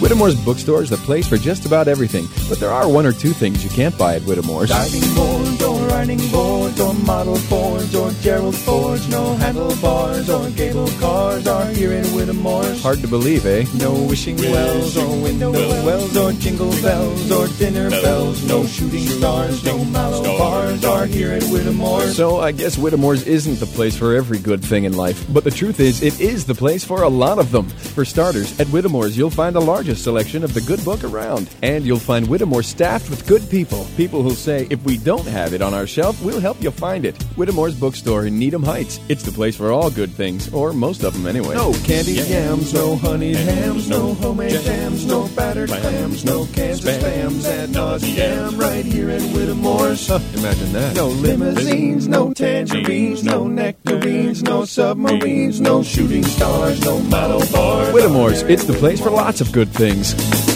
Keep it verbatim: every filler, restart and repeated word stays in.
Whittemore's Bookstore is the place for just about everything, but there are one or two things you can't buy at Whittemore's. Diving boards or riding boards or model Fords or Gerald Fords, no handlebars or gable cars are here at Whittemore's. Hard to believe, eh? No wishing wells or window wells or jingle bells or dinner bells, no shooting stars, no mallow bars are here at Whittemore's. So I guess Whittemore's isn't the place for every good thing in life, but the truth is, it is the place for a lot of them. For starters, at Whittemore's you'll find the largest selection of the good book around, and you'll find Whittemore staffed with good people. People who'll say, if we don't have it on our shelf, we'll help you find it. Whittemore's Bookstore in Needham Heights. It's the place for all good things, or most of them anyway. No candied yams, no honeyed hams, no homemade jams, no battered clams, no cans of spams ad nauseam right here at Whittemore's. Huh, imagine that. No limousines, no tangerines, no nectarines, no submarines, no shooting stars, no model bars. Whittemore's, it's the place for lots of good things.